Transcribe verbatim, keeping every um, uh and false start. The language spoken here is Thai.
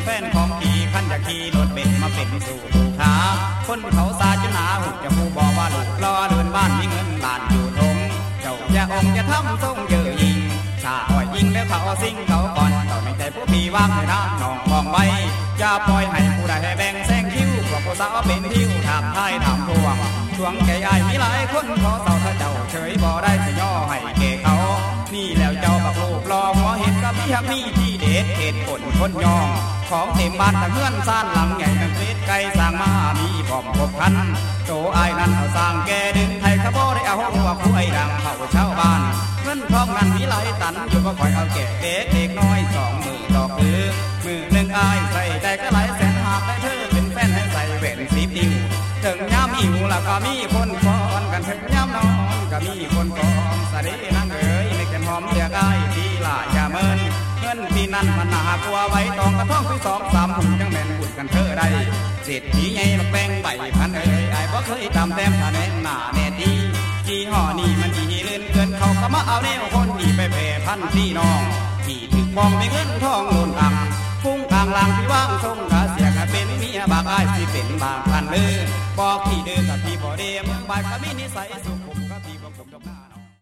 แฟนของพี่ขันจะขี่รถเบนซ์มาเป็นสู่ผู้ค้าคนเขาซาจนหนาหุบจะผู้บอกว่าลูกรอเดินบ้านมีเงินล้านอยู่ทงเจ้าอย่าองอย่าทำทรงเยอะยิงถ้าอ่อยยิงแล้วเขาสิ่งเขาก่อนเจ้าไม่ใจผู้พี่ว่างให้น้ำน้องมองไว้อย่าปล่อยให้ผู้ใดให้แบ่งแซงคิ้วพวกผู้สาวเป็นทิวถามท้ายถามทวงทวงแก่ยายมีหลายคนขอเศร้าถ้าเจ้าเฉยบ่ได้จะย่อให้เก่เขานี่แล้วเจ้าบักลูกรอหัวเห็ดกับพี่ฮักนี่ที่เด็ดเหตุผลคนยองของเต็มบ้านตะเฮือนซ่านหลังใหญ่ตั้งเล็ดไก่สร้างมามีพร้อมครบคันโจไอ้นั่นเอาสร้างแกดึงไทยขบได้เอาหัวผู้ไอ้ดังเผาชาวบ้านเงินทองนั้นมีหลายตันอยู่ก็คอยเอาแก่เด็กเด็กน้อยสองมือดอกมือมือหนึ่งอายใส่ใจก็หลายแสนหากได้เธอเป็นแฟนให้ใส่แหวนสีดิ้วถึงย้ำหิวแล้วก็มีคนฟ้อนกันถึงย้ำนอนก็มีคนฟ้อนสะเดนั่งเอ๋ยในแก้มหอมเรียกไอ้ดีหล่าอย่าเมินเงินพี่นั่นมันหนากลัวไว้ตองกระท่องพี่สองสามหุ่นจังแม่นหุ่นกันเธอได้เศรษฐีใหญ่มาแบ่งใบพันเอ๋ยไอ้บ่เคยตามแต้มถ้าแน่หนาแน่ดีกี่ห่อนี่มันดีเลื่อนเกินเขาก็มาเอาแนวคนดีไปแผ่พันพี่น้องที่ถึกมองไม่เงินทองโลนอังฟุ้งกลางลางพี่ว่างทรงกะเสียกะเป็นเมียบางอ้ายสิเป็นบางพันเด้อบอกที่เด้อกับพี่บ่เด้เมืองบ้านก็มีนิสัยสุข